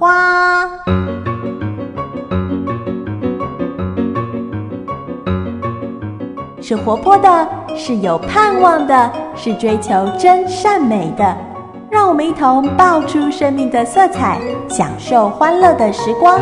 花。是活泼的，是有盼望的，是追求真善美的。让我们一同爆出生命的色彩，享受欢乐的时光。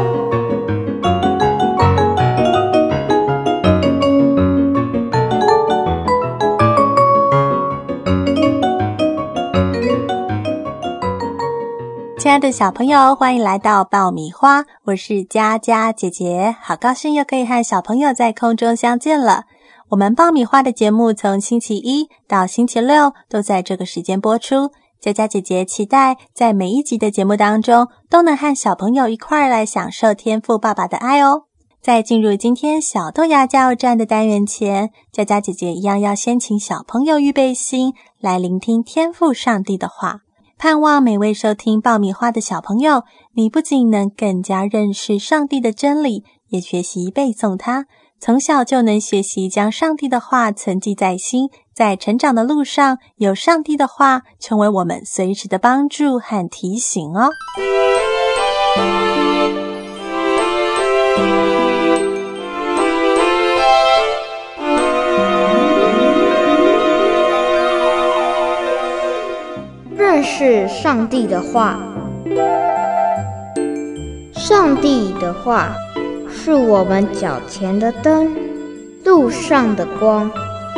亲爱的小朋友，欢迎来到爆米花，我是佳佳姐姐，好高兴又可以和小朋友在空中相见了。我们爆米花的节目从星期一到星期六都在这个时间播出，佳佳姐姐期待在每一集的节目当中都能和小朋友一块来享受天父爸爸的爱哦。在进入今天小豆芽加油站的单元前，佳佳姐姐一样要先请小朋友预备心来聆听天父上帝的话。盼望每位收听爆米花的小朋友，你不仅能更加认识上帝的真理，也学习背诵它，从小就能学习将上帝的话存记在心，在成长的路上有上帝的话成为我们随时的帮助和提醒哦。 认识上帝的话。上帝的话是我们脚前的灯，路上的光。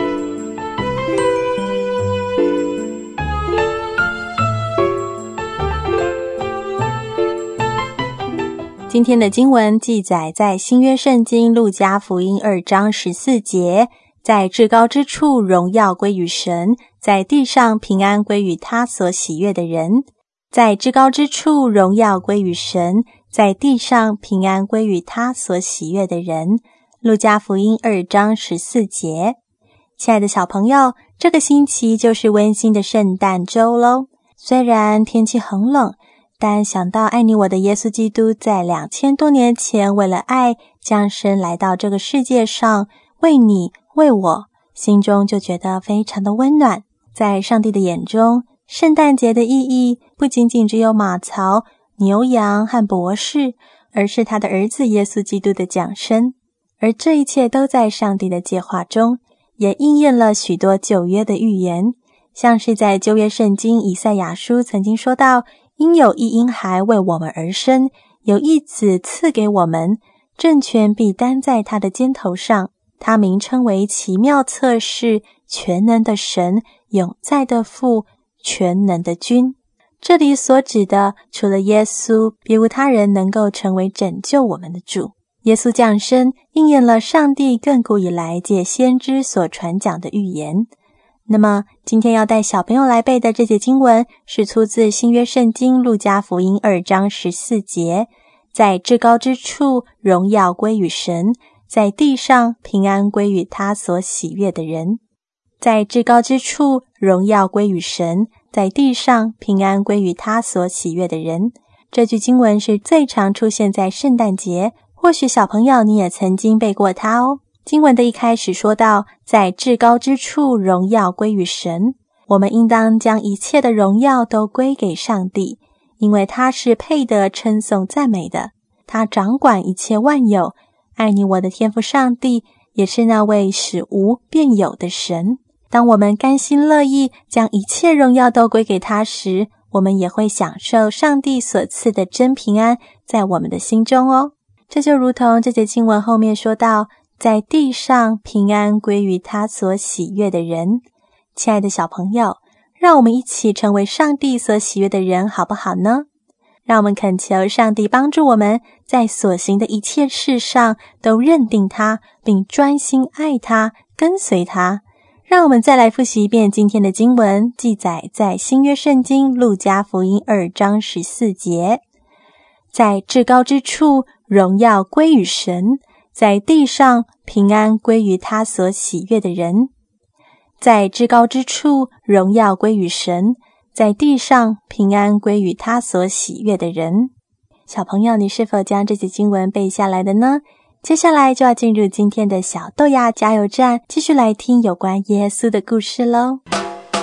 今天的经文记载在新约圣经路加福音2章14节，在至高之处荣耀归于神，在地上平安归于他所喜悦的人。在至高之处荣耀归于神，在地上平安归于他所喜悦的人。路加福音2章14节。亲爱的小朋友，这个星期就是温馨的圣诞周咯。虽然天气很冷，但想到爱你我的耶稣基督在2000多年前为了爱降生来到这个世界上，为你为我，心中就觉得非常的温暖。在上帝的眼中，圣诞节的意义不仅仅只有马槽、牛羊和博士，而是他的儿子耶稣基督的降生。而这一切都在上帝的计划中，也应验了许多旧约的预言，像是在旧约圣经以赛亚书曾经说到，因有一婴孩为我们而生，有一子赐给我们，政权必担在他的肩头上，他名称为奇妙策士，全能的神，永在的父，全能的君。这里所指的除了耶稣，别无他人能够成为拯救我们的主。耶稣降生应验了上帝亘古以来借先知所传讲的预言。那么今天要带小朋友来背的这节经文是出自新约圣经路加福音2章14节，在至高之处荣耀归于神，在地上平安归于他所喜悦的人。在至高之处荣耀归于神，在地上平安归于他所喜悦的人。这句经文是最常出现在圣诞节，或许小朋友你也曾经背过它哦。经文的一开始说到，在至高之处荣耀归于神，我们应当将一切的荣耀都归给上帝，因为他是配得称颂赞美的，他掌管一切万有，爱你我的天父上帝也是那位使无变有的神。当我们甘心乐意将一切荣耀都归给他时，我们也会享受上帝所赐的真平安在我们的心中哦。这就如同这节经文后面说到，在地上平安归于他所喜悦的人。亲爱的小朋友，让我们一起成为上帝所喜悦的人好不好呢？让我们恳求上帝帮助我们在所行的一切事上都认定他，并专心爱他，跟随他。让我们再来复习一遍今天的经文，记载在新约圣经路加福音2章14节。在至高之处荣耀归于神，在地上平安归于他所喜悦的人。在至高之处荣耀归于神，在地上平安归于他所喜悦的人。小朋友，你是否将这节经文背下来的呢？接下来就要进入今天的小豆芽加油站，继续来听有关耶稣的故事咯。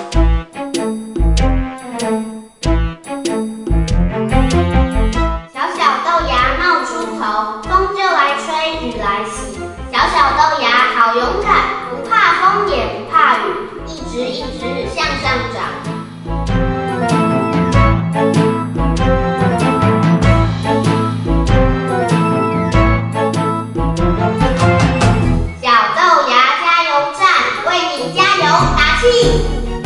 小打气。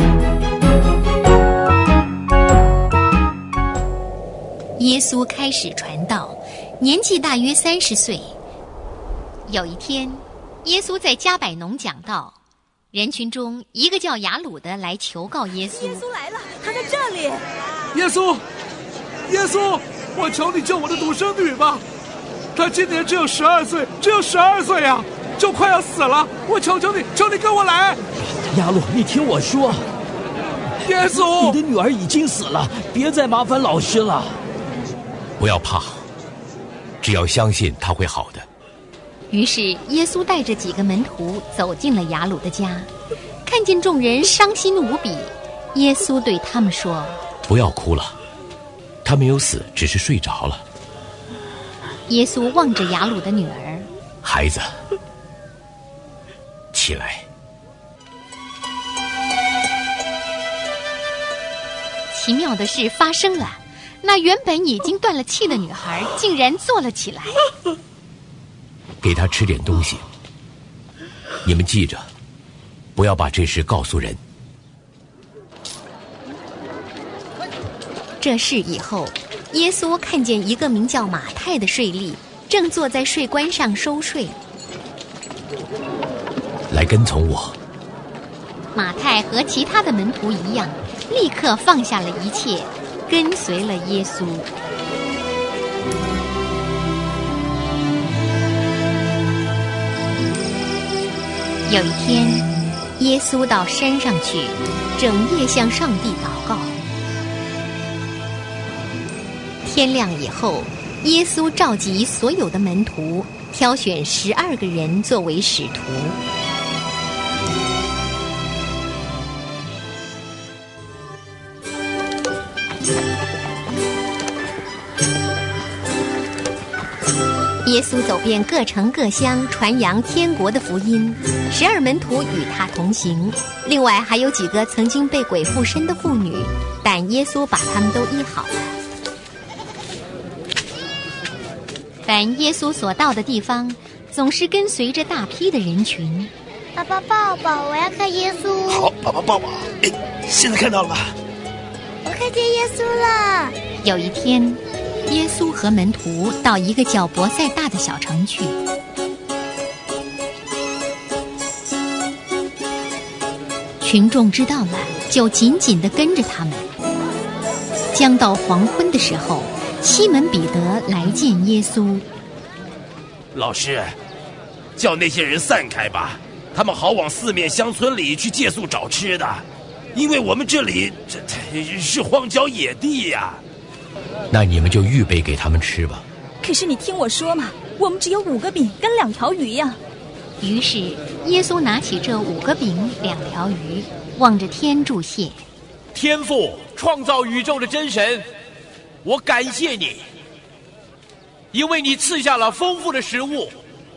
耶稣开始传道，年纪大约30岁。有一天，耶稣在加百农讲道，人群中一个叫雅鲁的来求告耶稣。 耶稣来了，他在这里。 耶稣，耶稣，我求你救我的独生女吧，她今年只有12岁呀，就快要死了，我求你跟我来。 雅鲁，你听我说， 耶稣， 你的女儿已经死了，别再麻烦老师了。 不要怕，只要相信她会好的。 于是耶稣带着几个门徒走进了雅鲁的家，看见众人伤心无比，耶稣对他们说： 不要哭了，她没有死，只是睡着了。 耶稣望着雅鲁的女儿， 孩子，起来。 奇妙的事发生了，那原本已经断了气的女孩竟然坐了起来。 给她吃点东西，你们记着，不要把这事告诉人。 这事以后，耶稣看见一个名叫马太的税吏正坐在税关上收税。 来跟从我。 马太和其他的门徒一样，立刻放下了一切，跟随了耶稣。有一天，耶稣到山上去，整夜向上帝祷告。天亮以后，耶稣召集所有的门徒，挑选12个人作为使徒。耶稣走遍各城各乡，传扬天国的福音。12门徒与他同行，另外还有几个曾经被鬼附身的妇女，但耶稣把他们都医好了。凡耶稣所到的地方，总是跟随着大批的人群。 爸爸抱抱，我要看耶稣。 好，爸爸抱抱。现在看到了吧？ 我看见耶稣了。 有一天，耶稣和门徒到一个叫伯赛大的小城去。群众知道了，就紧紧地跟着他们。将到黄昏的时候，西门彼得来见耶稣。 老师，叫那些人散开吧，他们好往四面乡村里去借宿找吃的，因为我们这里这是荒郊野地呀。 那你们就预备给他们吃吧。 可是你听我说嘛，我们只有5个饼跟2条鱼呀。 于是耶稣拿起这5个饼2条鱼，望着天祝谢。 天父，创造宇宙的真神，我感谢你，因为你赐下了丰富的食物。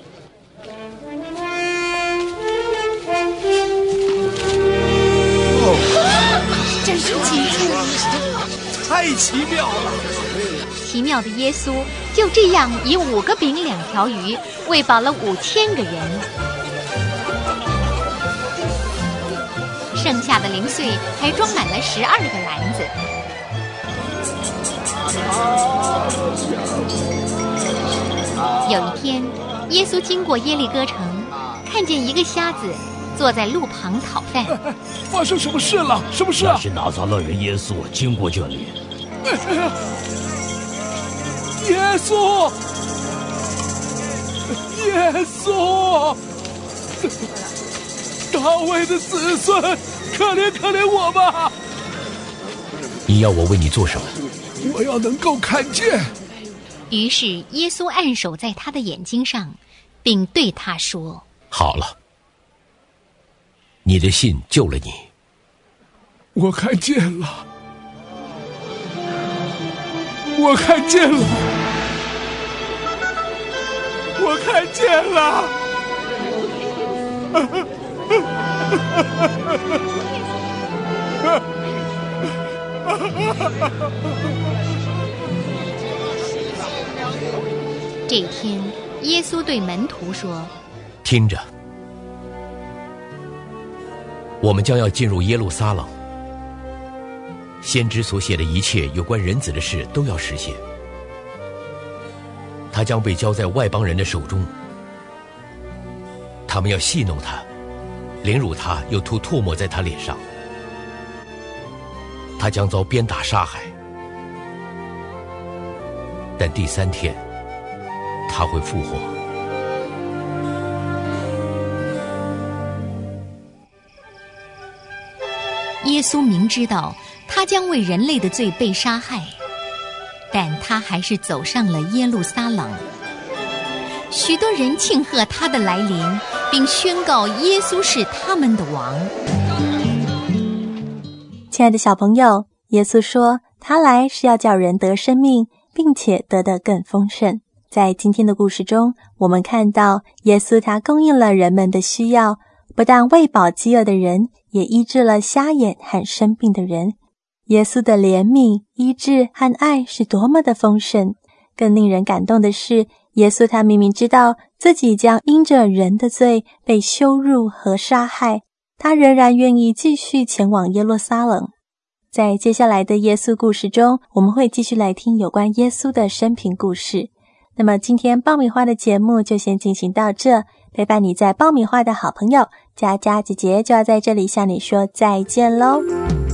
真是奇迹， 太奇妙了！ 奇妙的耶稣就这样以5个饼2条鱼喂饱了5000个人，剩下的零碎还装满了12个篮子。有一天，耶稣经过耶利哥城，看见一个瞎子坐在路旁讨饭。 发生什么事了？什么事啊？ 那是拿撒勒人耶稣经过这里。 耶稣，耶稣，大卫的子孙，可怜我吧！ 你要我为你做什么？ 我要能够看见。 于是耶稣按手在他的眼睛上，并对他说： 好了，你的信救了你。 我看见了，我看见了，我看见了。 这一天，耶稣对门徒说： 听着， 我们将要进入耶路撒冷，先知所写的一切有关人子的事都要实现。他将被交在外邦人的手中，他们要戏弄他，凌辱他，又吐唾沫在他脸上。他将遭鞭打杀害，但第3天他会复活。 耶稣明知道他将为人类的罪被杀害，但他还是走上了耶路撒冷。许多人庆贺他的来临，并宣告耶稣是他们的王。 亲爱的小朋友，耶稣说他来是要叫人得生命，并且得得更丰盛。在今天的故事中，我们看到耶稣他供应了人们的需要，不但喂饱饥饿的人，也医治了瞎眼和生病的人。耶稣的怜悯、医治和爱是多么的丰盛。更令人感动的是，耶稣他明明知道自己将因着人的罪被羞辱和杀害，他仍然愿意继续前往耶路撒冷。在接下来的耶稣故事中，我们会继续来听有关耶稣的生平故事。那么今天爆米花的节目就先进行到这，陪伴你在爆米花的好朋友佳佳姐姐就要在这里向你说再见咯。